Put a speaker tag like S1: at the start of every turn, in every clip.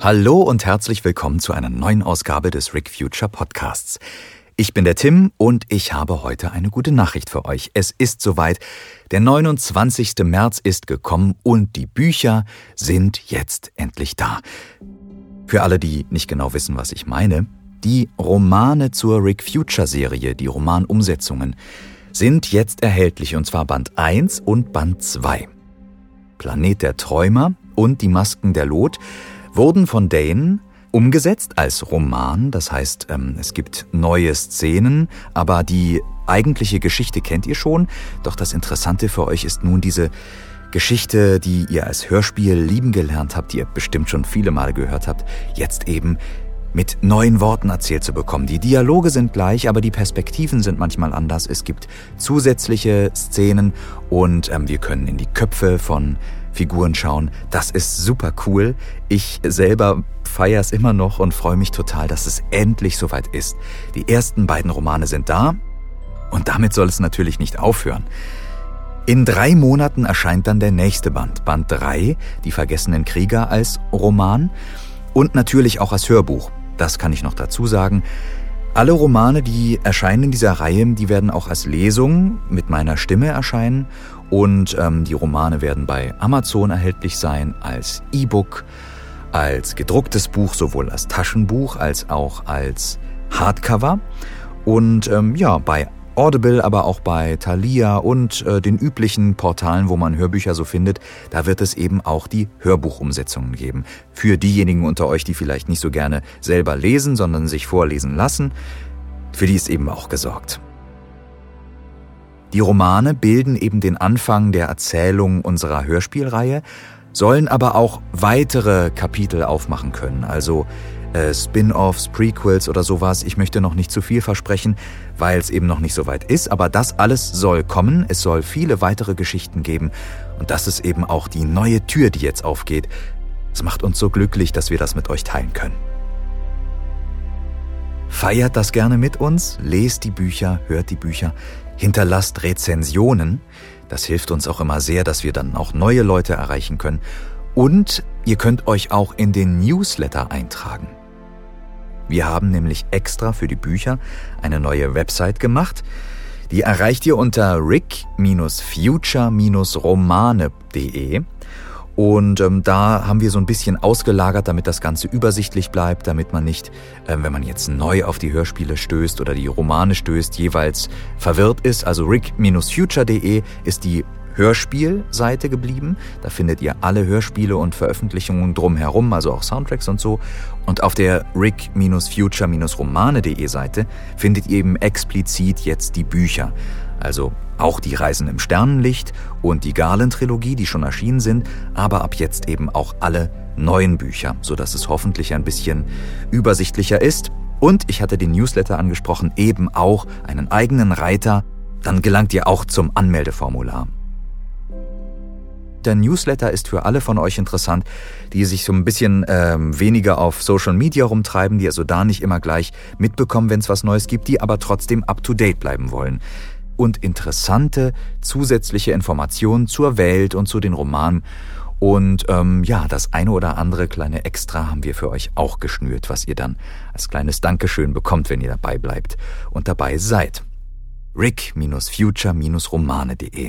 S1: Hallo und herzlich willkommen zu einer neuen Ausgabe des Rick Future Podcasts. Ich bin der Tim und ich habe heute eine gute Nachricht für euch. Es ist soweit, der 29. März ist gekommen und die Bücher sind jetzt endlich da. Für alle, die nicht genau wissen, was ich meine, die Romane zur Rick Future Serie, die Romanumsetzungen, sind jetzt erhältlich, und zwar Band 1 und Band 2. Planet der Träumer und die Masken der Lot wurden von Dane umgesetzt als Roman. Das heißt, es gibt neue Szenen, aber die eigentliche Geschichte kennt ihr schon. Doch das Interessante für euch ist nun diese Geschichte, die ihr als Hörspiel lieben gelernt habt, die ihr bestimmt schon viele Male gehört habt, jetzt eben mit neuen Worten erzählt zu bekommen. Die Dialoge sind gleich, aber die Perspektiven sind manchmal anders. Es gibt zusätzliche Szenen und wir können in die Köpfe von Figuren schauen. Das ist super cool. Ich selber feiere es immer noch und freue mich total, dass es endlich soweit ist. Die ersten beiden Romane sind da und damit soll es natürlich nicht aufhören. In 3 Monaten erscheint dann der nächste Band, Band 3, Die vergessenen Krieger, als Roman und natürlich auch als Hörbuch. Das kann ich noch dazu sagen. Alle Romane, die erscheinen in dieser Reihe, die werden auch als Lesung mit meiner Stimme erscheinen. Und die Romane werden bei Amazon erhältlich sein, als E-Book, als gedrucktes Buch, sowohl als Taschenbuch als auch als Hardcover. Und bei Audible, aber auch bei Thalia und den üblichen Portalen, wo man Hörbücher so findet, da wird es eben auch die Hörbuchumsetzungen geben. Für diejenigen unter euch, die vielleicht nicht so gerne selber lesen, sondern sich vorlesen lassen, für die ist eben auch gesorgt. Die Romane bilden eben den Anfang der Erzählung unserer Hörspielreihe, sollen aber auch weitere Kapitel aufmachen können, also Spin-offs, Prequels oder sowas. Ich möchte noch nicht zu viel versprechen, weil es eben noch nicht so weit ist, aber das alles soll kommen. Es soll viele weitere Geschichten geben und das ist eben auch die neue Tür, die jetzt aufgeht. Es macht uns so glücklich, dass wir das mit euch teilen können. Feiert das gerne mit uns, lest die Bücher, hört die Bücher, hinterlasst Rezensionen. Das hilft uns auch immer sehr, dass wir dann auch neue Leute erreichen können. Und ihr könnt euch auch in den Newsletter eintragen. Wir haben nämlich extra für die Bücher eine neue Website gemacht. Die erreicht ihr unter rick-future-romane.de. Und da haben wir so ein bisschen ausgelagert, damit das Ganze übersichtlich bleibt, damit man nicht, wenn man jetzt neu auf die Hörspiele stößt oder die Romane stößt, jeweils verwirrt ist. Also rick-future.de ist die Hörspielseite geblieben. Da findet ihr alle Hörspiele und Veröffentlichungen drumherum, also auch Soundtracks und so. Und auf der rick-future-romane.de Seite findet ihr eben explizit jetzt die Bücher. Also auch die Reisen im Sternenlicht und die Garland-Trilogie, die schon erschienen sind, aber ab jetzt eben auch alle neuen Bücher, sodass es hoffentlich ein bisschen übersichtlicher ist. Und ich hatte den Newsletter angesprochen, eben auch einen eigenen Reiter. Dann gelangt ihr auch zum Anmeldeformular. Der Newsletter ist für alle von euch interessant, die sich so ein bisschen weniger auf Social Media rumtreiben, die also da nicht immer gleich mitbekommen, wenn es was Neues gibt, die aber trotzdem up-to-date bleiben wollen. Und interessante zusätzliche Informationen zur Welt und zu den Romanen. Und das eine oder andere kleine Extra haben wir für euch auch geschnürt, was ihr dann als kleines Dankeschön bekommt, wenn ihr dabei bleibt und dabei seid. rick-future-romane.de.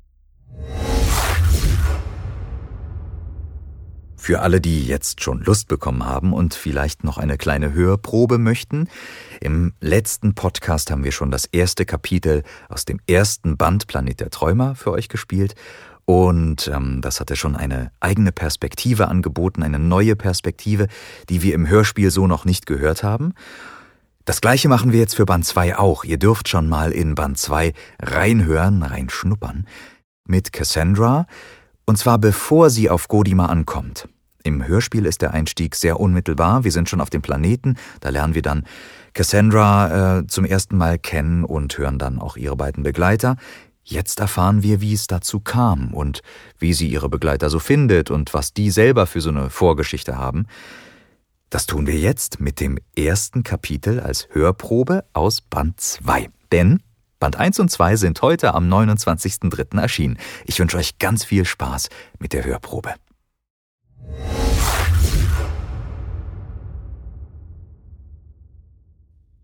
S1: Für alle, die jetzt schon Lust bekommen haben und vielleicht noch eine kleine Hörprobe möchten, im letzten Podcast haben wir schon das erste Kapitel aus dem ersten Band Planet der Träumer für euch gespielt und das hatte schon eine eigene Perspektive angeboten, eine neue Perspektive, die wir im Hörspiel so noch nicht gehört haben. Das Gleiche machen wir jetzt für Band 2 auch. Ihr dürft schon mal in Band 2 reinschnuppern mit Cassandra, und zwar bevor sie auf Ghodima ankommt. Im Hörspiel ist der Einstieg sehr unmittelbar. Wir sind schon auf dem Planeten. Da lernen wir dann Cassandra zum ersten Mal kennen und hören dann auch ihre beiden Begleiter. Jetzt erfahren wir, wie es dazu kam und wie sie ihre Begleiter so findet und was die selber für so eine Vorgeschichte haben. Das tun wir jetzt mit dem ersten Kapitel als Hörprobe aus Band 2. Denn Band 1 und 2 sind heute am 29.03. erschienen. Ich wünsche euch ganz viel Spaß mit der Hörprobe.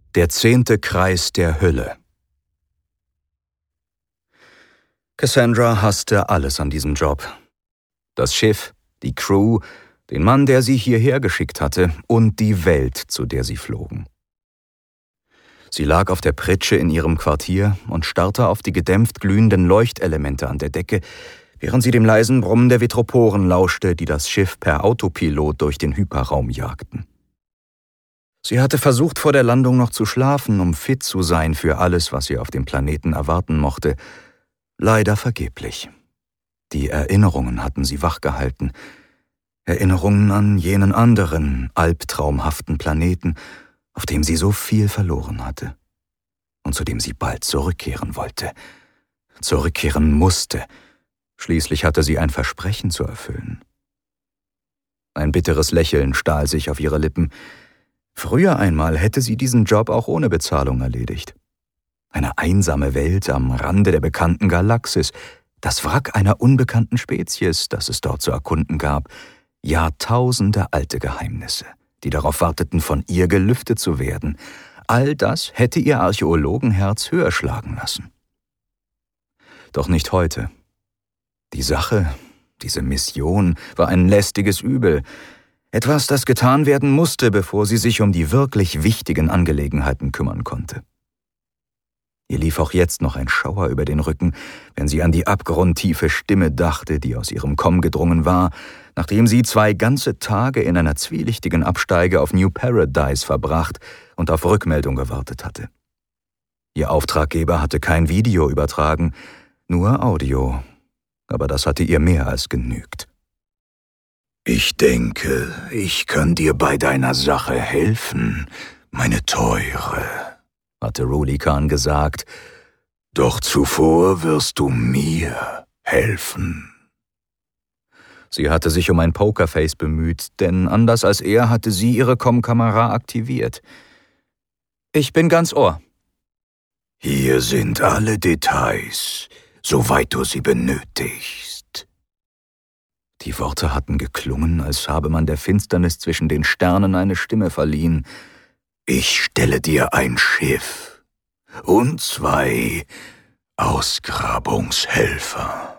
S1: Der 10. Kreis der Hölle. Cassandra hasste alles an diesem Job. Das Schiff, die Crew, den Mann, der sie hierher geschickt hatte, und die Welt, zu der sie flogen. Sie lag auf der Pritsche in ihrem Quartier und starrte auf die gedämpft glühenden Leuchtelemente an der Decke, während sie dem leisen Brummen der Vitroporen lauschte, die das Schiff per Autopilot durch den Hyperraum jagten. Sie hatte versucht, vor der Landung noch zu schlafen, um fit zu sein für alles, was sie auf dem Planeten erwarten mochte. Leider vergeblich. Die Erinnerungen hatten sie wachgehalten. Erinnerungen an jenen anderen, albtraumhaften Planeten, auf dem sie so viel verloren hatte und zu dem sie bald zurückkehren wollte, zurückkehren musste. Schließlich hatte sie ein Versprechen zu erfüllen. Ein bitteres Lächeln stahl sich auf ihre Lippen. Früher einmal hätte sie diesen Job auch ohne Bezahlung erledigt. Eine einsame Welt am Rande der bekannten Galaxis, das Wrack einer unbekannten Spezies, das es dort zu erkunden gab, Jahrtausende alte Geheimnisse, die darauf warteten, von ihr gelüftet zu werden. All das hätte ihr Archäologenherz höher schlagen lassen. Doch nicht heute. Die Sache, diese Mission, war ein lästiges Übel. Etwas, das getan werden musste, bevor sie sich um die wirklich wichtigen Angelegenheiten kümmern konnte. Ihr lief auch jetzt noch ein Schauer über den Rücken, wenn sie an die abgrundtiefe Stimme dachte, die aus ihrem Komm gedrungen war, nachdem sie 2 ganze Tage in einer zwielichtigen Absteige auf New Paradise verbracht und auf Rückmeldung gewartet hatte. Ihr Auftraggeber hatte kein Video übertragen, nur Audio, aber das hatte ihr mehr als genügt. »Ich denke, ich kann dir bei deiner Sache helfen, meine Teure«, hatte Ruli Khan gesagt. »Doch zuvor wirst du mir helfen.« Sie hatte sich um ein Pokerface bemüht, denn anders als er hatte sie ihre Kommkamera aktiviert. »Ich bin ganz Ohr.« »Hier sind alle Details, soweit du sie benötigst.« Die Worte hatten geklungen, als habe man der Finsternis zwischen den Sternen eine Stimme verliehen. »Ich stelle dir ein Schiff und 2 Ausgrabungshelfer.«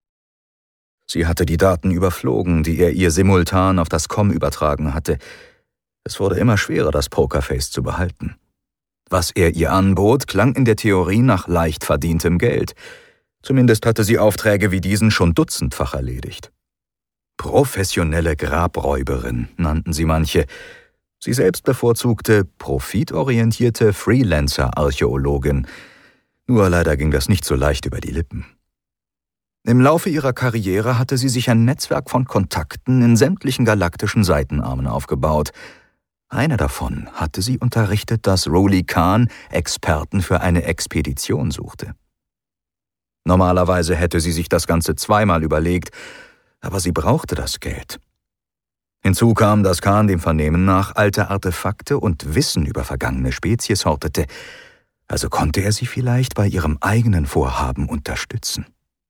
S1: Sie hatte die Daten überflogen, die er ihr simultan auf das Com übertragen hatte. Es wurde immer schwerer, das Pokerface zu behalten. Was er ihr anbot, klang in der Theorie nach leicht verdientem Geld. Zumindest hatte sie Aufträge wie diesen schon dutzendfach erledigt. Professionelle Grabräuberin nannten sie manche. Sie selbst bevorzugte profitorientierte Freelancer-Archäologin. Nur leider ging das nicht so leicht über die Lippen. Im Laufe ihrer Karriere hatte sie sich ein Netzwerk von Kontakten in sämtlichen galaktischen Seitenarmen aufgebaut. Einer davon hatte sie unterrichtet, dass Ruli Khan Experten für eine Expedition suchte. Normalerweise hätte sie sich das Ganze 2-mal überlegt, aber sie brauchte das Geld. Hinzu kam, dass Khan dem Vernehmen nach alte Artefakte und Wissen über vergangene Spezies hortete, also konnte er sie vielleicht bei ihrem eigenen Vorhaben unterstützen.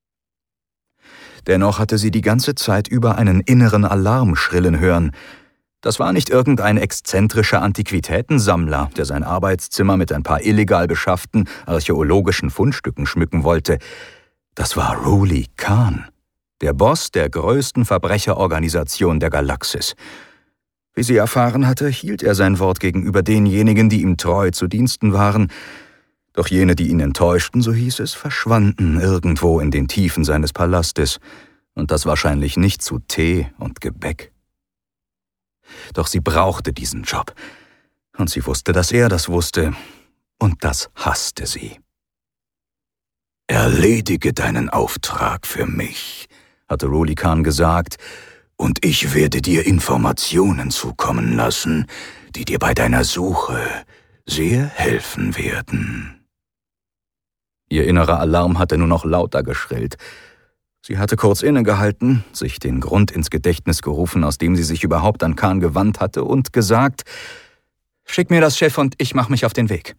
S1: Dennoch hatte sie die ganze Zeit über einen inneren Alarm schrillen hören. Das war nicht irgendein exzentrischer Antiquitätensammler, der sein Arbeitszimmer mit ein paar illegal beschafften archäologischen Fundstücken schmücken wollte. Das war Ruli Khan, der Boss der größten Verbrecherorganisation der Galaxis. Wie sie erfahren hatte, hielt er sein Wort gegenüber denjenigen, die ihm treu zu Diensten waren. Doch jene, die ihn enttäuschten, so hieß es, verschwanden irgendwo in den Tiefen seines Palastes, und das wahrscheinlich nicht zu Tee und Gebäck. Doch sie brauchte diesen Job, und sie wusste, dass er das wusste, und das hasste sie. »Erledige deinen Auftrag für mich«, hatte Ruli Khan gesagt, »und ich werde dir Informationen zukommen lassen, die dir bei deiner Suche sehr helfen werden.« Ihr innerer Alarm hatte nur noch lauter geschrillt. Sie hatte kurz innegehalten, sich den Grund ins Gedächtnis gerufen, aus dem sie sich überhaupt an Khan gewandt hatte, und gesagt, »Schick mir das Schiff und ich mache mich auf den Weg.«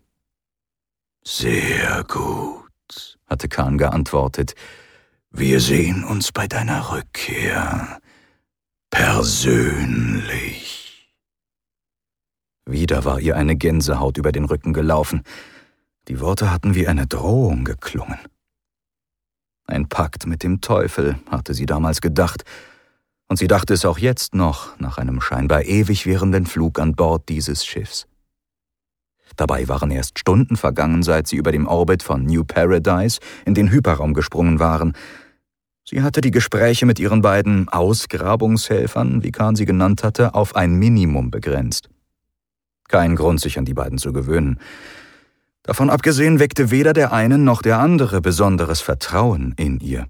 S1: »Sehr gut«, hatte Khan geantwortet. »Wir sehen uns bei deiner Rückkehr. Persönlich.« Wieder war ihr eine Gänsehaut über den Rücken gelaufen. Die Worte hatten wie eine Drohung geklungen. Ein Pakt mit dem Teufel, hatte sie damals gedacht, und sie dachte es auch jetzt noch, nach einem scheinbar ewig währenden Flug an Bord dieses Schiffs. Dabei waren erst Stunden vergangen, seit sie über dem Orbit von New Paradise in den Hyperraum gesprungen waren. Sie hatte die Gespräche mit ihren beiden Ausgrabungshelfern, wie Khan sie genannt hatte, auf ein Minimum begrenzt. Kein Grund, sich an die beiden zu gewöhnen. Davon abgesehen weckte weder der eine noch der andere besonderes Vertrauen in ihr.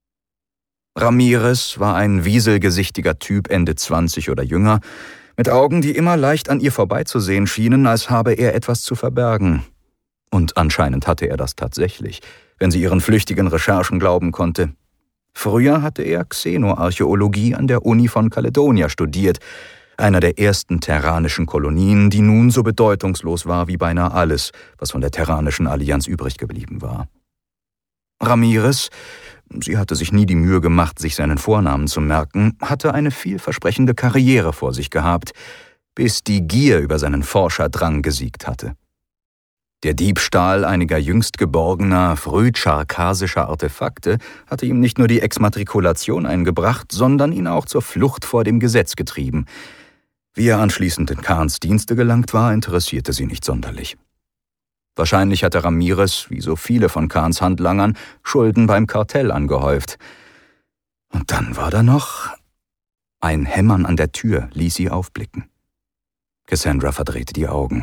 S1: Ramirez war ein wieselgesichtiger Typ, Ende 20 oder jünger, mit Augen, die immer leicht an ihr vorbeizusehen schienen, als habe er etwas zu verbergen. Und anscheinend hatte er das tatsächlich, wenn sie ihren flüchtigen Recherchen glauben konnte. Früher hatte er Xenoarchäologie an der Uni von Caledonia studiert, einer der ersten terranischen Kolonien, die nun so bedeutungslos war wie beinahe alles, was von der Terranischen Allianz übrig geblieben war. Ramirez, sie hatte sich nie die Mühe gemacht, sich seinen Vornamen zu merken, hatte eine vielversprechende Karriere vor sich gehabt, bis die Gier über seinen Forscherdrang gesiegt hatte. Der Diebstahl einiger jüngst geborgener, frühcharkasischer Artefakte hatte ihm nicht nur die Exmatrikulation eingebracht, sondern ihn auch zur Flucht vor dem Gesetz getrieben. Wie er anschließend in Khans Dienste gelangt war, interessierte sie nicht sonderlich. Wahrscheinlich hatte Ramirez, wie so viele von Khans Handlangern, Schulden beim Kartell angehäuft. Und dann war da noch... Ein Hämmern an der Tür ließ sie aufblicken. Cassandra verdrehte die Augen.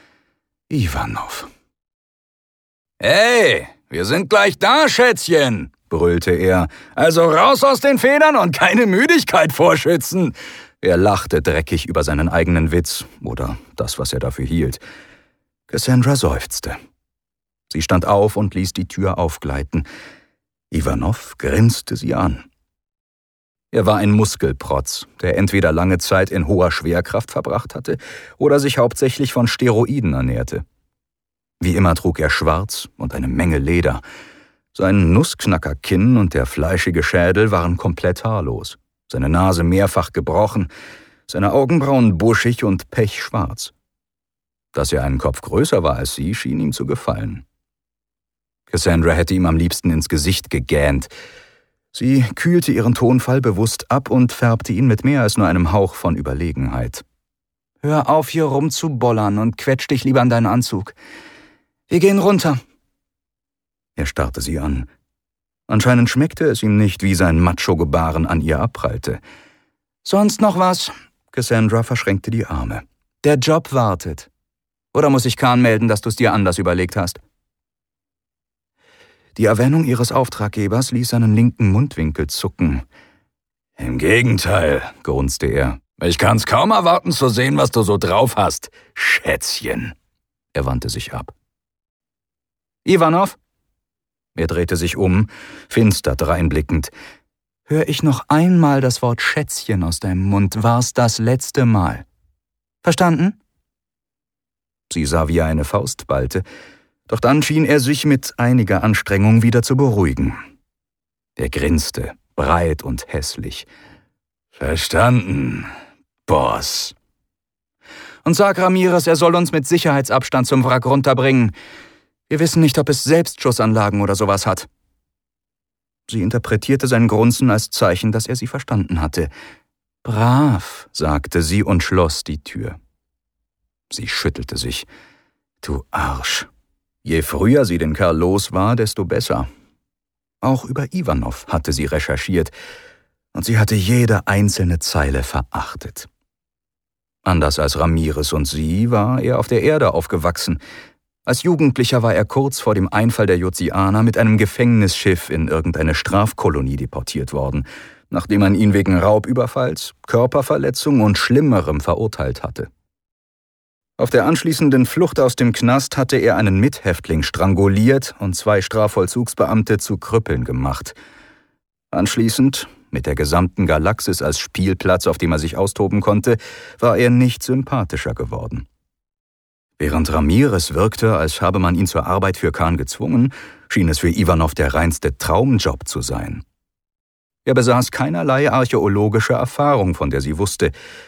S1: Ivanov. »Hey, wir sind gleich da, Schätzchen«, brüllte er. »Also raus aus den Federn und keine Müdigkeit vorschützen.« Er lachte dreckig über seinen eigenen Witz, oder das, was er dafür hielt. Cassandra seufzte. Sie stand auf und ließ die Tür aufgleiten. Ivanov grinste sie an. Er war ein Muskelprotz, der entweder lange Zeit in hoher Schwerkraft verbracht hatte oder sich hauptsächlich von Steroiden ernährte. Wie immer trug er schwarz und eine Menge Leder. Sein Nussknackerkinn und der fleischige Schädel waren komplett haarlos, seine Nase mehrfach gebrochen, seine Augenbrauen buschig und pechschwarz. Dass er einen Kopf größer war als sie, schien ihm zu gefallen. Cassandra hätte ihm am liebsten ins Gesicht gegähnt. Sie kühlte ihren Tonfall bewusst ab und färbte ihn mit mehr als nur einem Hauch von Überlegenheit. »Hör auf, hier rumzubollern und quetsch dich lieber an deinen Anzug. Wir gehen runter.« Er starrte sie an. Anscheinend schmeckte es ihm nicht, wie sein Macho-Gebaren an ihr abprallte. »Sonst noch was?« Cassandra verschränkte die Arme. »Der Job wartet. Oder muss ich Khan melden, dass du es dir anders überlegt hast?« Die Erwähnung ihres Auftraggebers ließ seinen linken Mundwinkel zucken. »Im Gegenteil«, grunzte er. »Ich kann's kaum erwarten zu sehen, was du so drauf hast, Schätzchen.« Er wandte sich ab. »Ivanov?« Er drehte sich um, finster dreinblickend. »Hör ich noch einmal das Wort Schätzchen aus deinem Mund, war's das letzte Mal. Verstanden?« Sie sah, wie er eine Faust ballte, doch dann schien er sich mit einiger Anstrengung wieder zu beruhigen. Er grinste, breit und hässlich. »Verstanden, Boss.« »Und sag Ramirez, er soll uns mit Sicherheitsabstand zum Wrack runterbringen. Wir wissen nicht, ob es Selbstschussanlagen oder sowas hat.« Sie interpretierte sein Grunzen als Zeichen, dass er sie verstanden hatte. »Brav«, sagte sie und schloss die Tür. Sie schüttelte sich. »Du Arsch.« Je früher sie den Kerl los war, desto besser. Auch über Ivanov hatte sie recherchiert, und sie hatte jede einzelne Zeile verachtet. Anders als Ramirez und sie war er auf der Erde aufgewachsen. Als Jugendlicher war er kurz vor dem Einfall der Jozianer mit einem Gefängnisschiff in irgendeine Strafkolonie deportiert worden, nachdem man ihn wegen Raubüberfalls, Körperverletzung und Schlimmerem verurteilt hatte. Auf der anschließenden Flucht aus dem Knast hatte er einen Mithäftling stranguliert und 2 Strafvollzugsbeamte zu Krüppeln gemacht. Anschließend, mit der gesamten Galaxis als Spielplatz, auf dem er sich austoben konnte, war er nicht sympathischer geworden. Während Ramirez wirkte, als habe man ihn zur Arbeit für Khan gezwungen, schien es für Ivanov der reinste Traumjob zu sein. Er besaß keinerlei archäologische Erfahrung, von der sie wusste.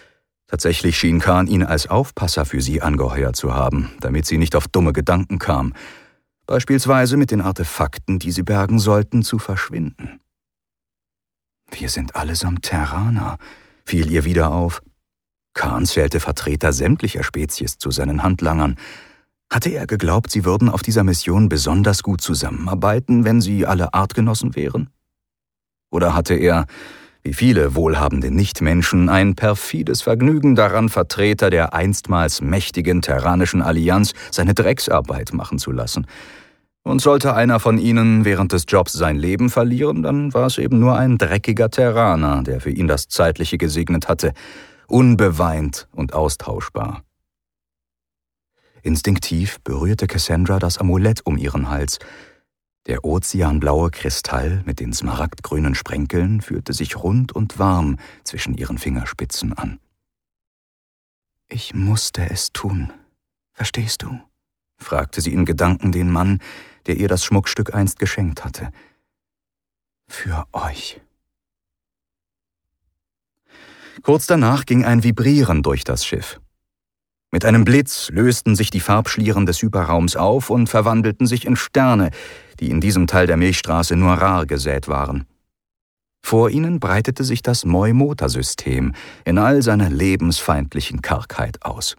S1: Tatsächlich schien Khan ihn als Aufpasser für sie angeheuert zu haben, damit sie nicht auf dumme Gedanken kam, beispielsweise mit den Artefakten, die sie bergen sollten, zu verschwinden. »Wir sind allesamt Terraner«, fiel ihr wieder auf. Khan zählte Vertreter sämtlicher Spezies zu seinen Handlangern. Hatte er geglaubt, sie würden auf dieser Mission besonders gut zusammenarbeiten, wenn sie alle Artgenossen wären? Oder hatte er, wie viele wohlhabende Nichtmenschen, ein perfides Vergnügen daran, Vertreter der einstmals mächtigen Terranischen Allianz seine Drecksarbeit machen zu lassen? Und sollte einer von ihnen während des Jobs sein Leben verlieren, dann war es eben nur ein dreckiger Terraner, der für ihn das Zeitliche gesegnet hatte, unbeweint und austauschbar. Instinktiv berührte Cassandra das Amulett um ihren Hals. Der ozeanblaue Kristall mit den smaragdgrünen Sprenkeln fühlte sich rund und warm zwischen ihren Fingerspitzen an. »Ich musste es tun, verstehst du?« fragte sie in Gedanken den Mann, der ihr das Schmuckstück einst geschenkt hatte. »Für euch.« Kurz danach ging ein Vibrieren durch das Schiff. Mit einem Blitz lösten sich die Farbschlieren des Hyperraums auf und verwandelten sich in Sterne, die in diesem Teil der Milchstraße nur rar gesät waren. Vor ihnen breitete sich das Moimota-System in all seiner lebensfeindlichen Kargheit aus.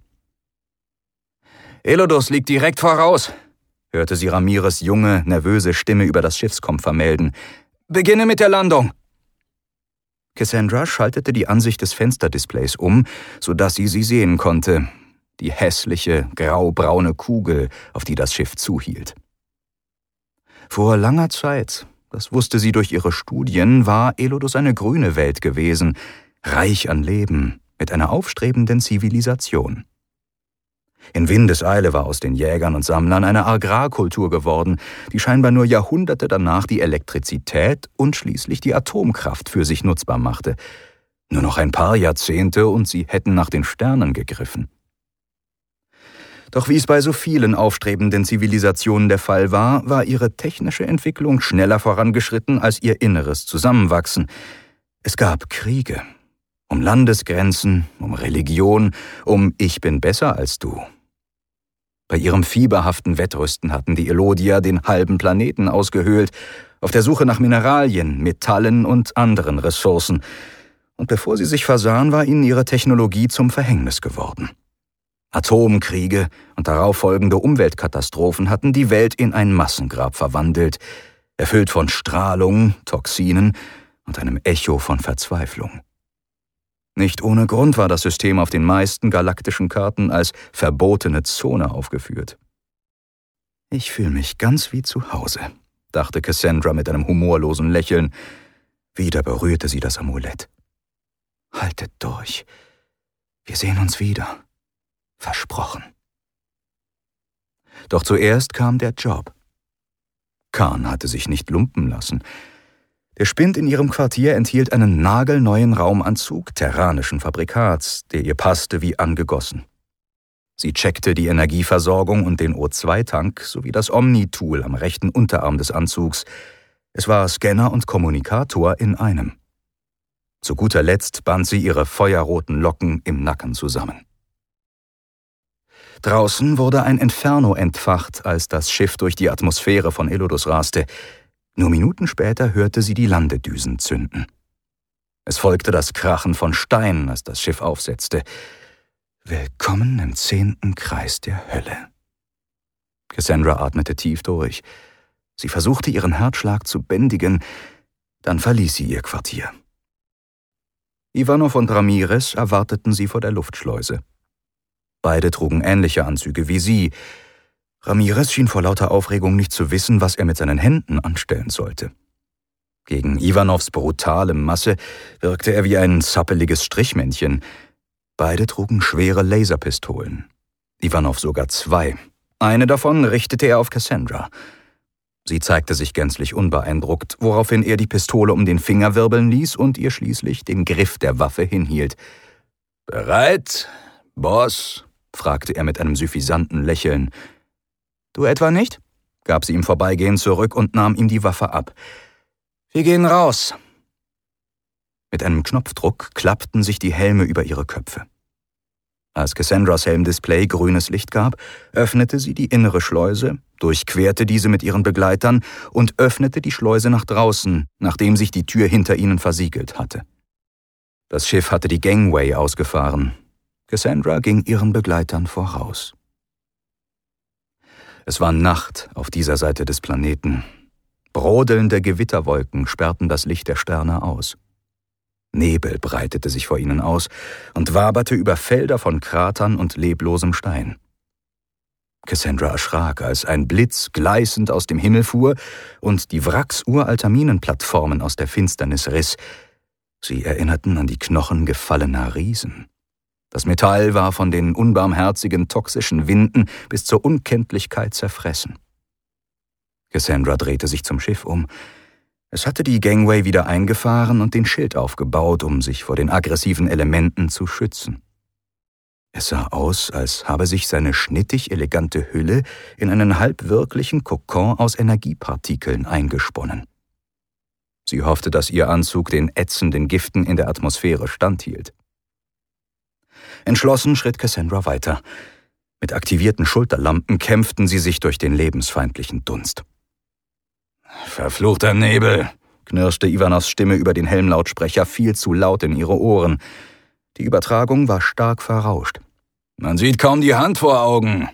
S1: »Elodus liegt direkt voraus«, hörte sie Ramirez' junge, nervöse Stimme über das Schiffskomp vermelden. »Beginne mit der Landung!« Cassandra schaltete die Ansicht des Fensterdisplays um, sodass sie sehen konnte, die hässliche, graubraune Kugel, auf die das Schiff zuhielt. Vor langer Zeit, das wusste sie durch ihre Studien, war Elodus eine grüne Welt gewesen, reich an Leben, mit einer aufstrebenden Zivilisation. In Windeseile war aus den Jägern und Sammlern eine Agrarkultur geworden, die scheinbar nur Jahrhunderte danach die Elektrizität und schließlich die Atomkraft für sich nutzbar machte. Nur noch ein paar Jahrzehnte und sie hätten nach den Sternen gegriffen. Doch wie es bei so vielen aufstrebenden Zivilisationen der Fall war, war ihre technische Entwicklung schneller vorangeschritten als ihr inneres Zusammenwachsen. Es gab Kriege. Um Landesgrenzen, um Religion, um »Ich bin besser als du«. Bei ihrem fieberhaften Wettrüsten hatten die Elodier den halben Planeten ausgehöhlt, auf der Suche nach Mineralien, Metallen und anderen Ressourcen. Und bevor sie sich versahen, war ihnen ihre Technologie zum Verhängnis geworden. Atomkriege und darauf folgende Umweltkatastrophen hatten die Welt in ein Massengrab verwandelt, erfüllt von Strahlung, Toxinen und einem Echo von Verzweiflung. Nicht ohne Grund war das System auf den meisten galaktischen Karten als verbotene Zone aufgeführt. »Ich fühle mich ganz wie zu Hause«, dachte Cassandra mit einem humorlosen Lächeln. Wieder berührte sie das Amulett. »Haltet durch. Wir sehen uns wieder. Versprochen.« Doch zuerst kam der Job. Khan hatte sich nicht lumpen lassen. Der Spind in ihrem Quartier enthielt einen nagelneuen Raumanzug terranischen Fabrikats, der ihr passte wie angegossen. Sie checkte die Energieversorgung und den O2-Tank sowie das Omni-Tool am rechten Unterarm des Anzugs. Es war Scanner und Kommunikator in einem. Zu guter Letzt band sie ihre feuerroten Locken im Nacken zusammen. Draußen wurde ein Inferno entfacht, als das Schiff durch die Atmosphäre von Elodus raste. Nur Minuten später hörte sie die Landedüsen zünden. Es folgte das Krachen von Steinen, als das Schiff aufsetzte. Willkommen im 10. Kreis der Hölle. Cassandra atmete tief durch. Sie versuchte, ihren Herzschlag zu bändigen, dann verließ sie ihr Quartier. Ivanov und Ramirez erwarteten sie vor der Luftschleuse. Beide trugen ähnliche Anzüge wie sie. Ramirez schien vor lauter Aufregung nicht zu wissen, was er mit seinen Händen anstellen sollte. Gegen Ivanovs brutale Masse wirkte er wie ein zappeliges Strichmännchen. Beide trugen schwere Laserpistolen. Ivanov sogar 2. Eine davon richtete er auf Cassandra. Sie zeigte sich gänzlich unbeeindruckt, woraufhin er die Pistole um den Finger wirbeln ließ und ihr schließlich den Griff der Waffe hinhielt. »Bereit, Boss?« fragte er mit einem suffisanten Lächeln. »Du etwa nicht?« gab sie ihm vorbeigehend zurück und nahm ihm die Waffe ab. »Wir gehen raus.« Mit einem Knopfdruck klappten sich die Helme über ihre Köpfe. Als Cassandras Helmdisplay grünes Licht gab, öffnete sie die innere Schleuse, durchquerte diese mit ihren Begleitern und öffnete die Schleuse nach draußen, nachdem sich die Tür hinter ihnen versiegelt hatte. Das Schiff hatte die Gangway ausgefahren. Cassandra ging ihren Begleitern voraus. Es war Nacht auf dieser Seite des Planeten. Brodelnde Gewitterwolken sperrten das Licht der Sterne aus. Nebel breitete sich vor ihnen aus und waberte über Felder von Kratern und leblosem Stein. Cassandra erschrak, als ein Blitz gleißend aus dem Himmel fuhr und die Wracks uralter Minenplattformen aus der Finsternis riss. Sie erinnerten an die Knochen gefallener Riesen. Das Metall war von den unbarmherzigen, toxischen Winden bis zur Unkenntlichkeit zerfressen. Cassandra drehte sich zum Schiff um. Es hatte die Gangway wieder eingefahren und den Schild aufgebaut, um sich vor den aggressiven Elementen zu schützen. Es sah aus, als habe sich seine schnittig elegante Hülle in einen halbwirklichen Kokon aus Energiepartikeln eingesponnen. Sie hoffte, dass ihr Anzug den ätzenden Giften in der Atmosphäre standhielt. Entschlossen schritt Cassandra weiter. Mit aktivierten Schulterlampen kämpften sie sich durch den lebensfeindlichen Dunst. »Verfluchter Nebel«, knirschte Ivanovs Stimme über den Helmlautsprecher viel zu laut in ihre Ohren. Die Übertragung war stark verrauscht. »Man sieht kaum die Hand vor Augen.«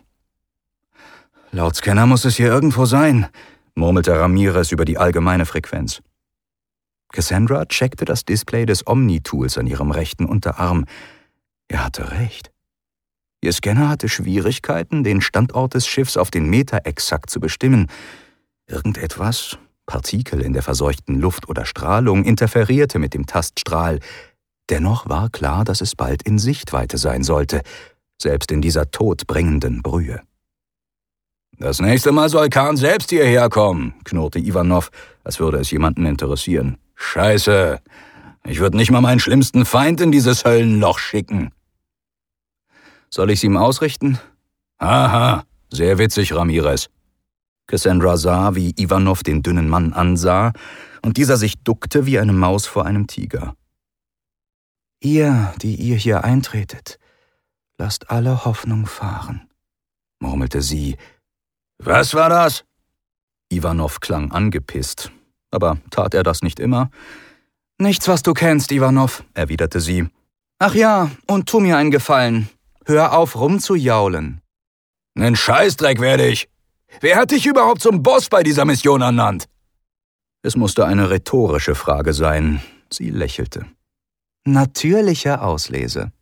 S1: »Laut Scanner muss es hier irgendwo sein«, murmelte Ramirez über die allgemeine Frequenz. Cassandra checkte das Display des Omni-Tools an ihrem rechten Unterarm. Er hatte recht. Ihr Scanner hatte Schwierigkeiten, den Standort des Schiffs auf den Meter exakt zu bestimmen. Irgendetwas, Partikel in der verseuchten Luft oder Strahlung, interferierte mit dem Taststrahl. Dennoch war klar, dass es bald in Sichtweite sein sollte, selbst in dieser todbringenden Brühe. »Das nächste Mal soll Khan selbst hierher kommen«, knurrte Ivanov, als würde es jemanden interessieren. »Scheiße, ich würde nicht mal meinen schlimmsten Feind in dieses Höllenloch schicken.« »Soll ich's ihm ausrichten?« »Aha, sehr witzig, Ramirez.« Cassandra sah, wie Ivanov den dünnen Mann ansah, und dieser sich duckte wie eine Maus vor einem Tiger. »Ihr, die ihr hier eintretet, lasst alle Hoffnung fahren«, murmelte sie. »Was war das?« Ivanov klang angepisst, aber tat er das nicht immer? »Nichts, was du kennst, Ivanov«, erwiderte sie. »Ach ja, und tu mir einen Gefallen. Hör auf, rumzujaulen.« »Nen Scheißdreck werde ich. Wer hat dich überhaupt zum Boss bei dieser Mission ernannt?« Es musste eine rhetorische Frage sein. Sie lächelte. »Natürliche Auslese.«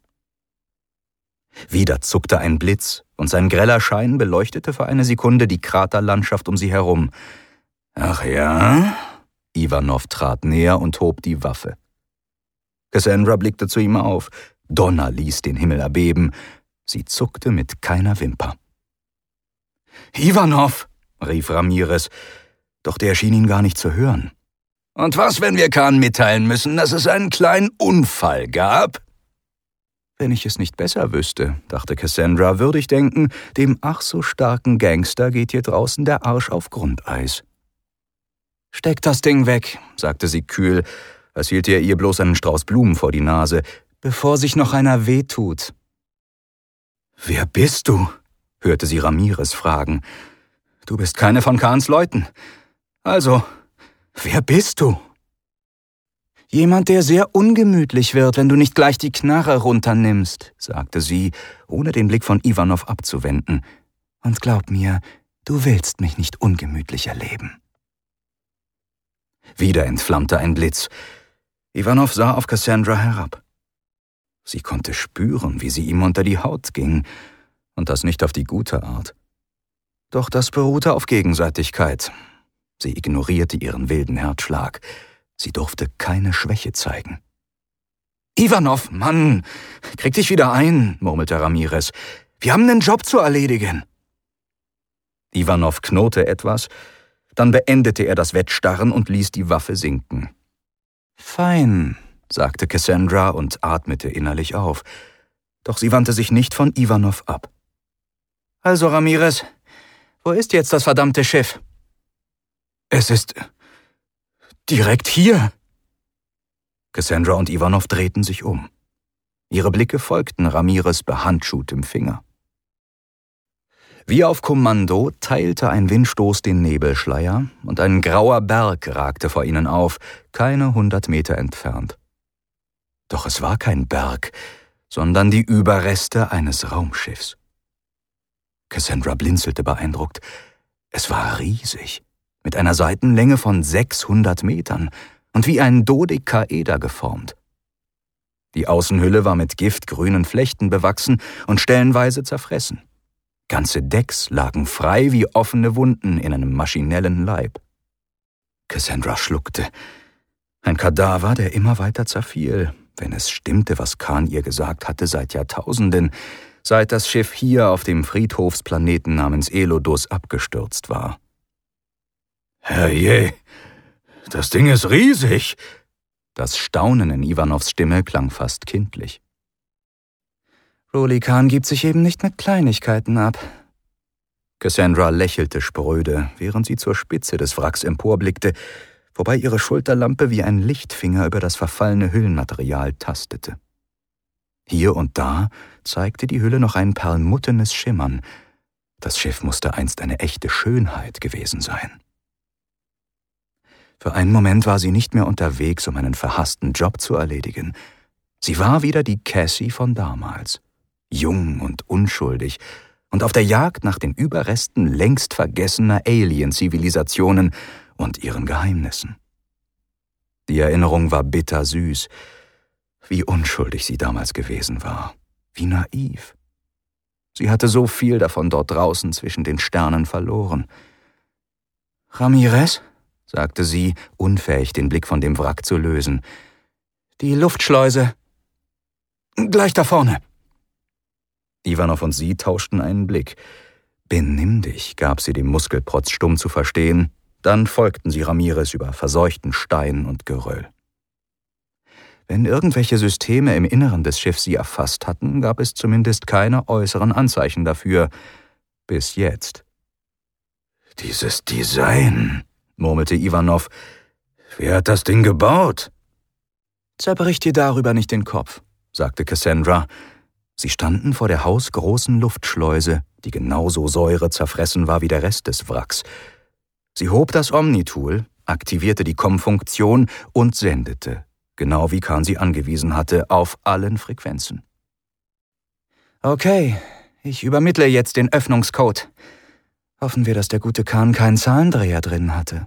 S1: Wieder zuckte ein Blitz, und sein greller Schein beleuchtete für eine Sekunde die Kraterlandschaft um sie herum. »Ach ja?« Ivanov trat näher und hob die Waffe. Cassandra blickte zu ihm auf. Donner ließ den Himmel erbeben. Sie zuckte mit keiner Wimper. »Ivanov«, rief Ramirez, doch der schien ihn gar nicht zu hören. »Und was, wenn wir Khan mitteilen müssen, dass es einen kleinen Unfall gab?« Wenn ich es nicht besser wüsste, dachte Cassandra, würde ich denken, dem ach so starken Gangster geht hier draußen der Arsch auf Grundeis. »Steck das Ding weg«, sagte sie kühl, als hielte er ihr bloß einen Strauß Blumen vor die Nase, bevor sich noch einer wehtut. »Wer bist du?« hörte sie Ramirez fragen. »Du bist keine von Khans Leuten. Also, wer bist du?« »Jemand, der sehr ungemütlich wird, wenn du nicht gleich die Knarre runternimmst«, sagte sie, ohne den Blick von Ivanov abzuwenden. »Und glaub mir, du willst mich nicht ungemütlich erleben.« Wieder entflammte ein Blitz. Ivanov sah auf Cassandra herab. Sie konnte spüren, wie sie ihm unter die Haut ging, und das nicht auf die gute Art. Doch das beruhte auf Gegenseitigkeit. Sie ignorierte ihren wilden Herzschlag. Sie durfte keine Schwäche zeigen. »Ivanov, Mann, krieg dich wieder ein«, murmelte Ramirez. »Wir haben einen Job zu erledigen.« Ivanov knurrte etwas, dann beendete er das Wettstarren und ließ die Waffe sinken. »Fein«, sagte Cassandra und atmete innerlich auf. Doch sie wandte sich nicht von Ivanov ab. »Also, Ramirez, wo ist jetzt das verdammte Schiff?« »Es ist direkt hier.« Cassandra und Ivanov drehten sich um. Ihre Blicke folgten Ramirez behandschuhtem Finger. Wie auf Kommando teilte ein Windstoß den Nebelschleier und ein grauer Berg ragte vor ihnen auf, keine 100 Meter entfernt. Doch es war kein Berg, sondern die Überreste eines Raumschiffs. Cassandra blinzelte beeindruckt. Es war riesig, mit einer Seitenlänge von 600 Metern und wie ein Dodekaeder geformt. Die Außenhülle war mit giftgrünen Flechten bewachsen und stellenweise zerfressen. Ganze Decks lagen frei wie offene Wunden in einem maschinellen Leib. Cassandra schluckte. Ein Kadaver, der immer weiter zerfiel, wenn es stimmte, was Khan ihr gesagt hatte seit Jahrtausenden, seit das Schiff hier auf dem Friedhofsplaneten namens Elodus abgestürzt war. »Herrje, das Ding ist riesig!« Das Staunen in Ivanows Stimme klang fast kindlich. »Roli Khan gibt sich eben nicht mit Kleinigkeiten ab.« Cassandra lächelte spröde, während sie zur Spitze des Wracks emporblickte, wobei ihre Schulterlampe wie ein Lichtfinger über das verfallene Hüllenmaterial tastete. Hier und da zeigte die Hülle noch ein perlmutternes Schimmern. Das Schiff musste einst eine echte Schönheit gewesen sein. Für einen Moment war sie nicht mehr unterwegs, um einen verhassten Job zu erledigen. Sie war wieder die Cassie von damals, jung und unschuldig und auf der Jagd nach den Überresten längst vergessener Alien-Zivilisationen und ihren Geheimnissen. Die Erinnerung war bittersüß, wie unschuldig sie damals gewesen war, wie naiv. Sie hatte so viel davon dort draußen zwischen den Sternen verloren. »Ramirez«, sagte sie, unfähig, den Blick von dem Wrack zu lösen. »Die Luftschleuse. Gleich da vorne.« Ivanow und sie tauschten einen Blick. »Benimm dich«, gab sie dem Muskelprotz stumm zu verstehen. Dann folgten sie Ramirez über verseuchten Stein und Geröll. Wenn irgendwelche Systeme im Inneren des Schiffs sie erfasst hatten, gab es zumindest keine äußeren Anzeichen dafür. Bis jetzt. »Dieses Design«, murmelte Ivanow. »Wer hat das Ding gebaut?« »Zerbrich dir darüber nicht den Kopf«, sagte Cassandra. Sie standen vor der hausgroßen Luftschleuse, die genauso säurezerfressen war wie der Rest des Wracks. Sie hob das Omnitool, aktivierte die COM-Funktion und sendete, genau wie Khan sie angewiesen hatte, auf allen Frequenzen. »Okay, ich übermittle jetzt den Öffnungscode. Hoffen wir, dass der gute Khan keinen Zahlendreher drin hatte.«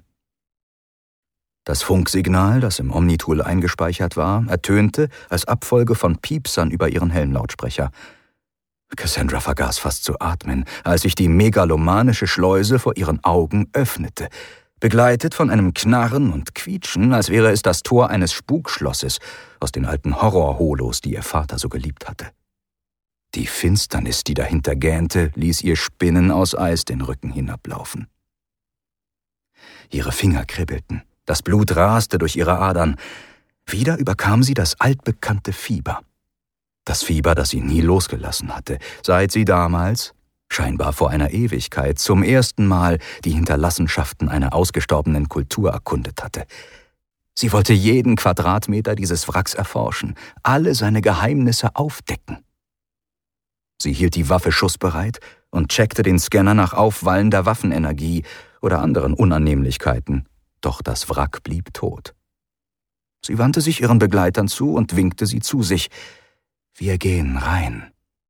S1: Das Funksignal, das im Omnitool eingespeichert war, ertönte als Abfolge von Piepsern über ihren Helmlautsprecher. Cassandra vergaß fast zu atmen, als sich die megalomanische Schleuse vor ihren Augen öffnete, begleitet von einem Knarren und Quietschen, als wäre es das Tor eines Spukschlosses aus den alten Horrorholos, die ihr Vater so geliebt hatte. Die Finsternis, die dahinter gähnte, ließ ihr Spinnen aus Eis den Rücken hinablaufen. Ihre Finger kribbelten, das Blut raste durch ihre Adern. Wieder überkam sie das altbekannte Fieber. Das Fieber, das sie nie losgelassen hatte, seit sie damals, scheinbar vor einer Ewigkeit, zum ersten Mal die Hinterlassenschaften einer ausgestorbenen Kultur erkundet hatte. Sie wollte jeden Quadratmeter dieses Wracks erforschen, alle seine Geheimnisse aufdecken. Sie hielt die Waffe schussbereit und checkte den Scanner nach aufwallender Waffenenergie oder anderen Unannehmlichkeiten, doch das Wrack blieb tot. Sie wandte sich ihren Begleitern zu und winkte sie zu sich. »Wir gehen rein.«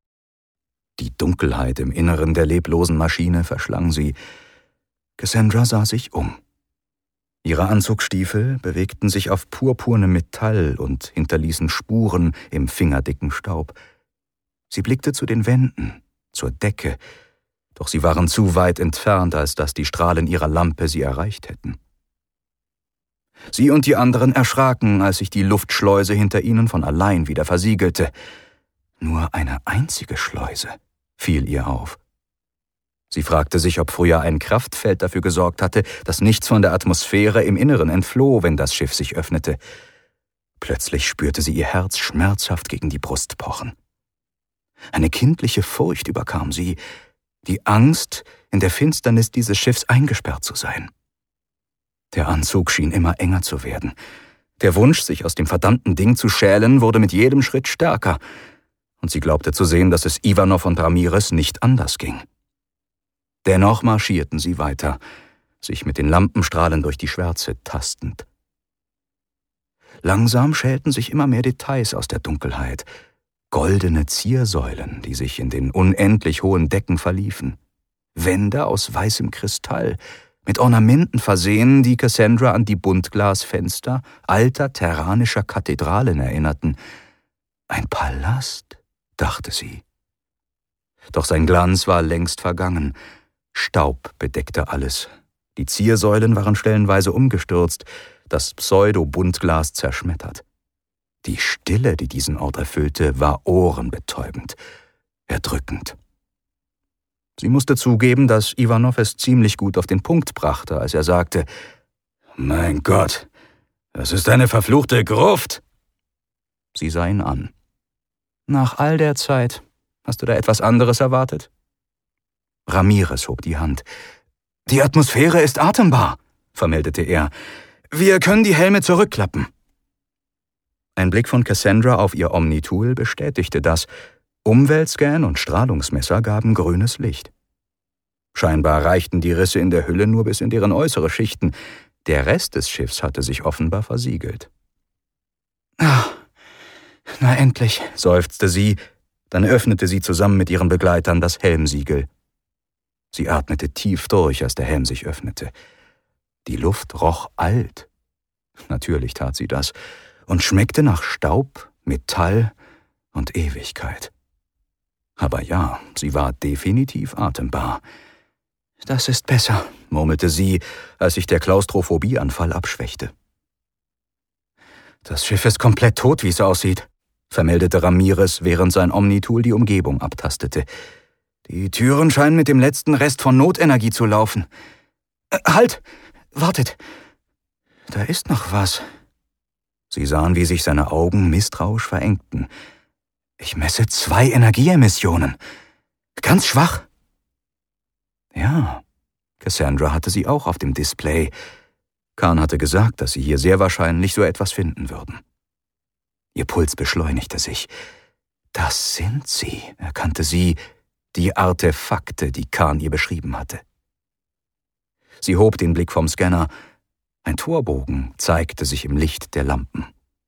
S1: Die Dunkelheit im Inneren der leblosen Maschine verschlang sie. Cassandra sah sich um. Ihre Anzugstiefel bewegten sich auf purpurnem Metall und hinterließen Spuren im fingerdicken Staub. Sie blickte zu den Wänden, zur Decke, doch sie waren zu weit entfernt, als dass die Strahlen ihrer Lampe sie erreicht hätten. Sie und die anderen erschraken, als sich die Luftschleuse hinter ihnen von allein wieder versiegelte. Nur eine einzige Schleuse, fiel ihr auf. Sie fragte sich, ob früher ein Kraftfeld dafür gesorgt hatte, dass nichts von der Atmosphäre im Inneren entfloh, wenn das Schiff sich öffnete. Plötzlich spürte sie ihr Herz schmerzhaft gegen die Brust pochen. Eine kindliche Furcht überkam sie, die Angst, in der Finsternis dieses Schiffs eingesperrt zu sein. Der Anzug schien immer enger zu werden. Der Wunsch, sich aus dem verdammten Ding zu schälen, wurde mit jedem Schritt stärker, und sie glaubte zu sehen, dass es Ivanov und Ramirez nicht anders ging. Dennoch marschierten sie weiter, sich mit den Lampenstrahlen durch die Schwärze tastend. Langsam schälten sich immer mehr Details aus der Dunkelheit, goldene Ziersäulen, die sich in den unendlich hohen Decken verliefen, Wände aus weißem Kristall, mit Ornamenten versehen, die Cassandra an die Buntglasfenster alter terranischer Kathedralen erinnerten. Ein Palast, dachte sie. Doch sein Glanz war längst vergangen. Staub bedeckte alles. Die Ziersäulen waren stellenweise umgestürzt, das Pseudo-Buntglas zerschmettert. Die Stille, die diesen Ort erfüllte, war ohrenbetäubend, erdrückend. Sie musste zugeben, dass Ivanov es ziemlich gut auf den Punkt brachte, als er sagte: »Mein Gott, das ist eine verfluchte Gruft!« Sie sah ihn an. »Nach all der Zeit, hast du da etwas anderes erwartet?« Ramirez hob die Hand. »Die Atmosphäre ist atembar«, vermeldete er. »Wir können die Helme zurückklappen.« Ein Blick von Cassandra auf ihr Omnitool bestätigte das. Umweltscan und Strahlungsmesser gaben grünes Licht. Scheinbar reichten die Risse in der Hülle nur bis in deren äußere Schichten. Der Rest des Schiffs hatte sich offenbar versiegelt. »Ach, na endlich«, seufzte sie, dann öffnete sie zusammen mit ihren Begleitern das Helmsiegel. Sie atmete tief durch, als der Helm sich öffnete. Die Luft roch alt. Natürlich tat sie das. Und schmeckte nach Staub, Metall und Ewigkeit. Aber ja, sie war definitiv atembar. »Das ist besser«, murmelte sie, als sich der Klaustrophobieanfall abschwächte. »Das Schiff ist komplett tot, wie es aussieht«, vermeldete Ramirez, während sein Omnitool die Umgebung abtastete. »Die Türen scheinen mit dem letzten Rest von Notenergie zu laufen. Halt! Wartet! Da ist noch was.« Sie sahen, wie sich seine Augen misstrauisch verengten. »Ich messe 2 Energieemissionen. Ganz schwach.« Ja, Cassandra hatte sie auch auf dem Display. Khan hatte gesagt, dass sie hier sehr wahrscheinlich so etwas finden würden. Ihr Puls beschleunigte sich. Das sind sie, erkannte sie, die Artefakte, die Khan ihr beschrieben hatte. Sie hob den Blick vom Scanner. Ein Torbogen zeigte sich im Licht der Lampen.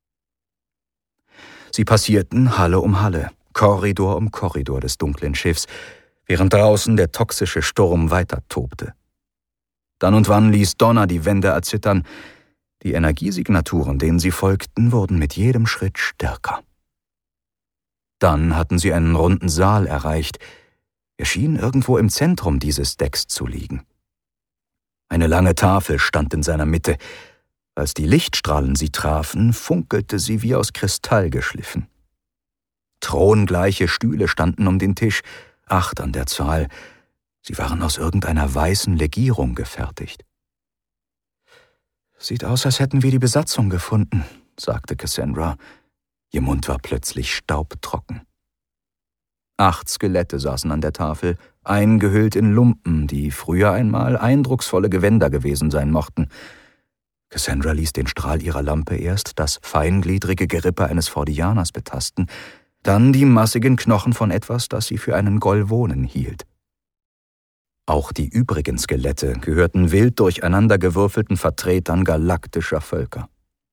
S1: Sie passierten Halle um Halle, Korridor um Korridor des dunklen Schiffs, während draußen der toxische Sturm weiter tobte. Dann und wann ließ Donner die Wände erzittern. Die Energiesignaturen, denen sie folgten, wurden mit jedem Schritt stärker. Dann hatten sie einen runden Saal erreicht. Er schien irgendwo im Zentrum dieses Decks zu liegen. Eine lange Tafel stand in seiner Mitte. Als die Lichtstrahlen sie trafen, funkelte sie wie aus Kristall geschliffen. Throngleiche Stühle standen um den Tisch, 8 an der Zahl. Sie waren aus irgendeiner weißen Legierung gefertigt. »Sieht aus, als hätten wir die Besatzung gefunden«, sagte Cassandra. Ihr Mund war plötzlich staubtrocken. 8 Skelette saßen an der Tafel, eingehüllt in Lumpen, die früher einmal eindrucksvolle Gewänder gewesen sein mochten. Cassandra ließ den Strahl ihrer Lampe erst das feingliedrige Gerippe eines Fordianers betasten, dann die massigen Knochen von etwas, das sie für einen Golvonen hielt. Auch die übrigen Skelette gehörten wild durcheinandergewürfelten Vertretern galaktischer Völker.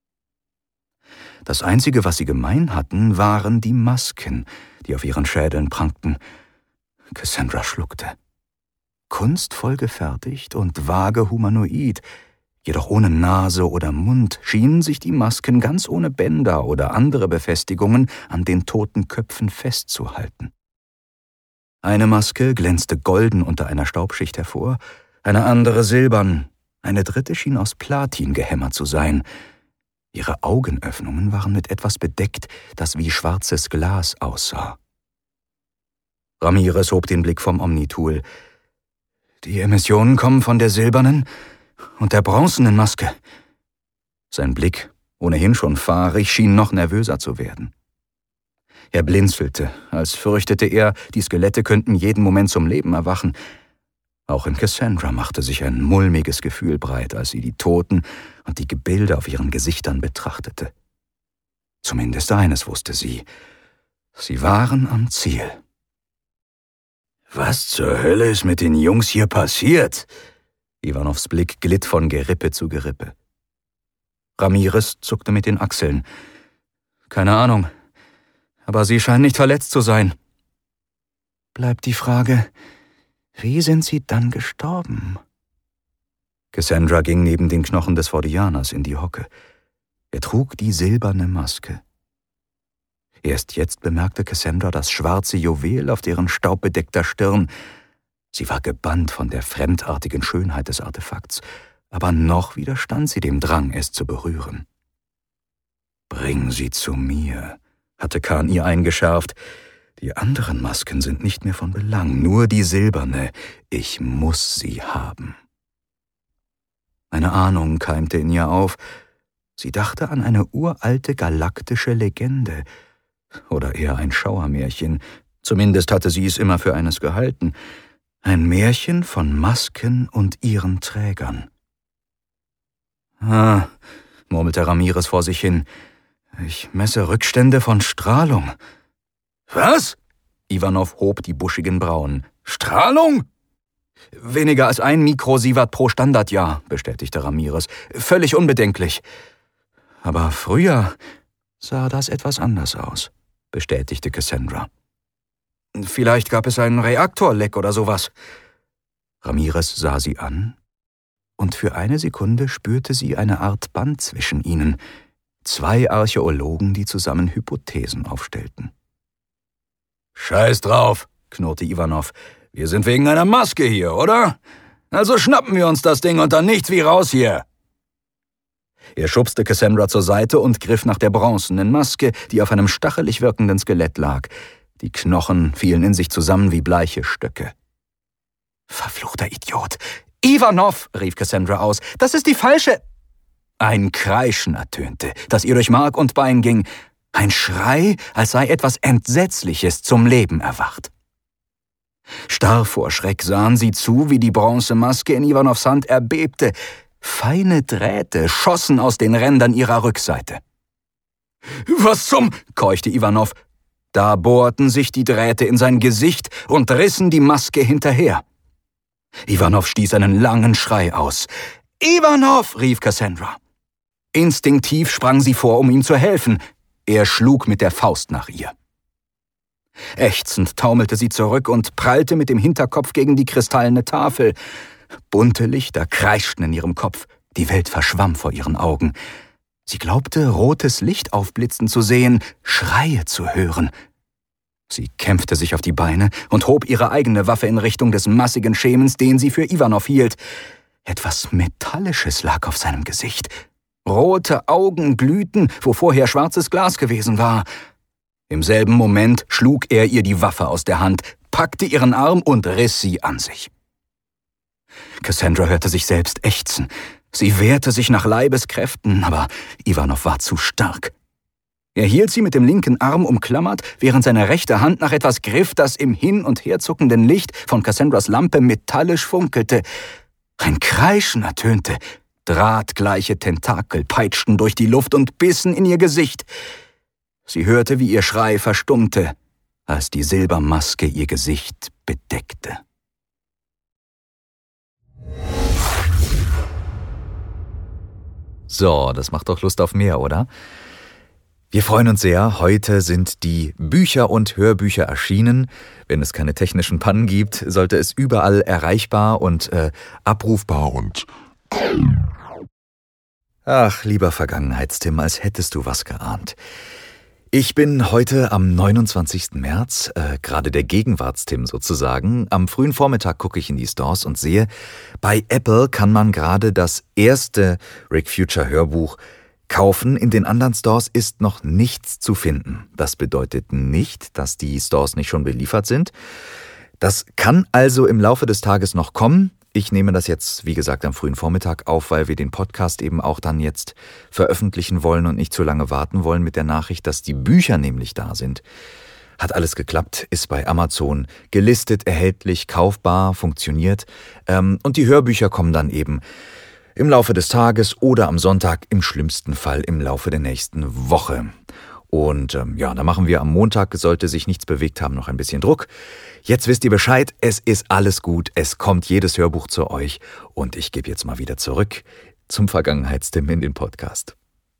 S1: Das Einzige, was sie gemein hatten, waren die Masken, die auf ihren Schädeln prangten. Cassandra schluckte. Kunstvoll gefertigt und vage humanoid, jedoch ohne Nase oder Mund, schienen sich die Masken ganz ohne Bänder oder andere Befestigungen an den toten Köpfen festzuhalten. Eine Maske glänzte golden unter einer Staubschicht hervor, eine andere silbern, eine dritte schien aus Platin gehämmert zu sein. Ihre Augenöffnungen waren mit etwas bedeckt, das wie schwarzes Glas aussah. Ramirez hob den Blick vom Omnitool. »Die Emissionen kommen von der silbernen und der bronzenen Maske.« Sein Blick, ohnehin schon fahrig, schien noch nervöser zu werden. Er blinzelte, als fürchtete er, die Skelette könnten jeden Moment zum Leben erwachen. Auch in Cassandra machte sich ein mulmiges Gefühl breit, als sie die Toten und die Gebilde auf ihren Gesichtern betrachtete. Zumindest eines wusste sie: Sie waren am Ziel. »Was zur Hölle ist mit den Jungs hier passiert?« Ivanows Blick glitt von Gerippe zu Gerippe. Ramirez zuckte mit den Achseln. »Keine Ahnung, aber sie scheinen nicht verletzt zu sein.« Bleibt die Frage, wie sind sie dann gestorben? Cassandra ging neben den Knochen des Fordianers in die Hocke. Er trug die silberne Maske. Erst jetzt bemerkte Cassandra das schwarze Juwel auf deren staubbedeckter Stirn. Sie war gebannt von der fremdartigen Schönheit des Artefakts, aber noch widerstand sie dem Drang, es zu berühren. »Bring sie zu mir«, hatte Khan ihr eingeschärft. »Die anderen Masken sind nicht mehr von Belang, nur die silberne. Ich muss sie haben.« Eine Ahnung keimte in ihr auf. Sie dachte an eine uralte galaktische Legende. Oder eher ein Schauermärchen. Zumindest hatte sie es immer für eines gehalten. Ein Märchen von Masken und ihren Trägern. »Ah«, murmelte Ramirez vor sich hin, »ich messe Rückstände von Strahlung.« »Was?« Ivanow hob die buschigen Brauen. »Strahlung?« »Weniger als 1 Mikrosievert pro Standardjahr«, bestätigte Ramirez. »Völlig unbedenklich.« »Aber früher sah das etwas anders aus«, bestätigte Cassandra. »Vielleicht gab es einen Reaktorleck oder sowas.« Ramirez sah sie an, und für eine Sekunde spürte sie eine Art Band zwischen ihnen. 2 Archäologen, die zusammen Hypothesen aufstellten. »Scheiß drauf«, knurrte Ivanow. »Wir sind wegen einer Maske hier, oder? Also schnappen wir uns das Ding und dann nichts wie raus hier.« Er schubste Cassandra zur Seite und griff nach der bronzenen Maske, die auf einem stachelig wirkenden Skelett lag. Die Knochen fielen in sich zusammen wie bleiche Stöcke. »Verfluchter Idiot! Ivanow«, rief Cassandra aus, »das ist die falsche...« Ein Kreischen ertönte, das ihr durch Mark und Bein ging. Ein Schrei, als sei etwas Entsetzliches zum Leben erwacht. Starr vor Schreck sahen sie zu, wie die Bronzemaske in Ivanows Hand erbebte. Feine Drähte schossen aus den Rändern ihrer Rückseite. »Was zum...« keuchte Ivanow. Da bohrten sich die Drähte in sein Gesicht und rissen die Maske hinterher. Ivanow stieß einen langen Schrei aus. »Ivanow«, rief Cassandra. Instinktiv sprang sie vor, um ihm zu helfen. Er schlug mit der Faust nach ihr. Ächzend taumelte sie zurück und prallte mit dem Hinterkopf gegen die kristallene Tafel. Bunte Lichter kreischten in ihrem Kopf. Die Welt verschwamm vor ihren Augen. Sie glaubte, rotes Licht aufblitzen zu sehen, Schreie zu hören. Sie kämpfte sich auf die Beine und hob ihre eigene Waffe in Richtung des massigen Schemens, den sie für Ivanow hielt. Etwas Metallisches lag auf seinem Gesicht. Rote Augen glühten, wo vorher schwarzes Glas gewesen war. Im selben Moment schlug er ihr die Waffe aus der Hand, packte ihren Arm und riss sie an sich. Cassandra hörte sich selbst ächzen. Sie wehrte sich nach Leibeskräften, aber Ivanow war zu stark. Er hielt sie mit dem linken Arm umklammert, während seine rechte Hand nach etwas griff, das im hin- und herzuckenden Licht von Cassandras Lampe metallisch funkelte. Ein Kreischen ertönte. Drahtgleiche Tentakel peitschten durch die Luft und bissen in ihr Gesicht. Sie hörte, wie ihr Schrei verstummte, als die Silbermaske ihr Gesicht bedeckte. So, das macht doch Lust auf mehr, oder? Wir freuen uns sehr. Heute sind die Bücher und Hörbücher erschienen. Wenn es keine technischen Pannen gibt, sollte es überall erreichbar und abrufbar und... Ach, lieber Vergangenheitstim, als hättest du was geahnt. Ich bin heute am 29. März, gerade der Gegenwartstim sozusagen. Am frühen Vormittag gucke ich in die Stores und sehe, bei Apple kann man gerade das erste Rick Future Hörbuch kaufen. In den anderen Stores ist noch nichts zu finden. Das bedeutet nicht, dass die Stores nicht schon beliefert sind. Das kann also im Laufe des Tages noch kommen. Ich nehme das jetzt, wie gesagt, am frühen Vormittag auf, weil wir den Podcast eben auch dann jetzt veröffentlichen wollen und nicht zu lange warten wollen mit der Nachricht, dass die Bücher nämlich da sind. Hat alles geklappt, ist bei Amazon gelistet, erhältlich, kaufbar, funktioniert. Und die Hörbücher kommen dann eben im Laufe des Tages oder am Sonntag, im schlimmsten Fall im Laufe der nächsten Woche. Und da machen wir am Montag, sollte sich nichts bewegt haben, noch ein bisschen Druck. Jetzt wisst ihr Bescheid, es ist alles gut, es kommt jedes Hörbuch zu euch. Und ich gebe jetzt mal wieder zurück zum Vergangenheitstim in den Podcast.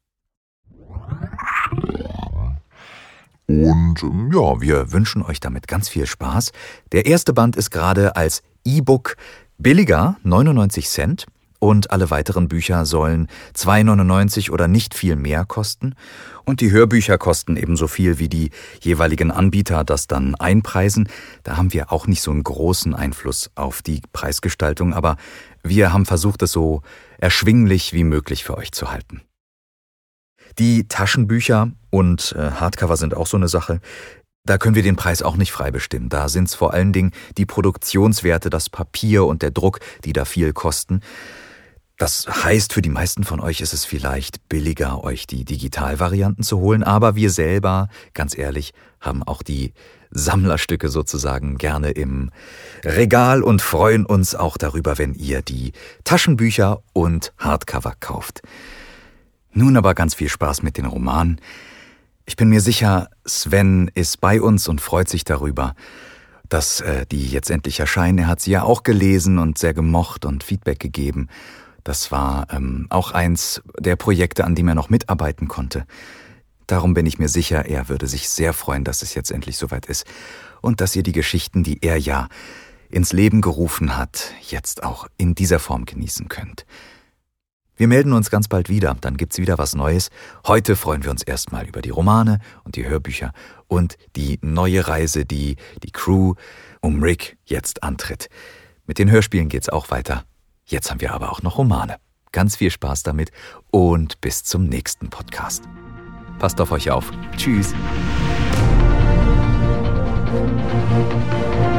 S1: Und wir wünschen euch damit ganz viel Spaß. Der erste Band ist gerade als E-Book billiger, 99 Cent. Und alle weiteren Bücher sollen 2,99 oder nicht viel mehr kosten. Und die Hörbücher kosten ebenso viel, wie die jeweiligen Anbieter das dann einpreisen. Da haben wir auch nicht so einen großen Einfluss auf die Preisgestaltung, aber wir haben versucht, es so erschwinglich wie möglich für euch zu halten. Die Taschenbücher und Hardcover sind auch so eine Sache. Da können wir den Preis auch nicht frei bestimmen. Da sind es vor allen Dingen die Produktionswerte, das Papier und der Druck, die da viel kosten. Das heißt, für die meisten von euch ist es vielleicht billiger, euch die Digitalvarianten zu holen, aber wir selber, ganz ehrlich, haben auch die Sammlerstücke sozusagen gerne im Regal und freuen uns auch darüber, wenn ihr die Taschenbücher und Hardcover kauft. Nun aber ganz viel Spaß mit den Romanen. Ich bin mir sicher, Sven ist bei uns und freut sich darüber, dass die jetzt endlich erscheinen. Er hat sie ja auch gelesen und sehr gemocht und Feedback gegeben. Das war auch eins der Projekte, an dem er noch mitarbeiten konnte. Darum bin ich mir sicher, er würde sich sehr freuen, dass es jetzt endlich soweit ist und dass ihr die Geschichten, die er ja ins Leben gerufen hat, jetzt auch in dieser Form genießen könnt. Wir melden uns ganz bald wieder, dann gibt's wieder was Neues. Heute freuen wir uns erstmal über die Romane und die Hörbücher und die neue Reise, die Crew um Rick jetzt antritt. Mit den Hörspielen geht's auch weiter. Jetzt haben wir aber auch noch Romane. Ganz viel Spaß damit und bis zum nächsten Podcast. Passt auf euch auf. Tschüss.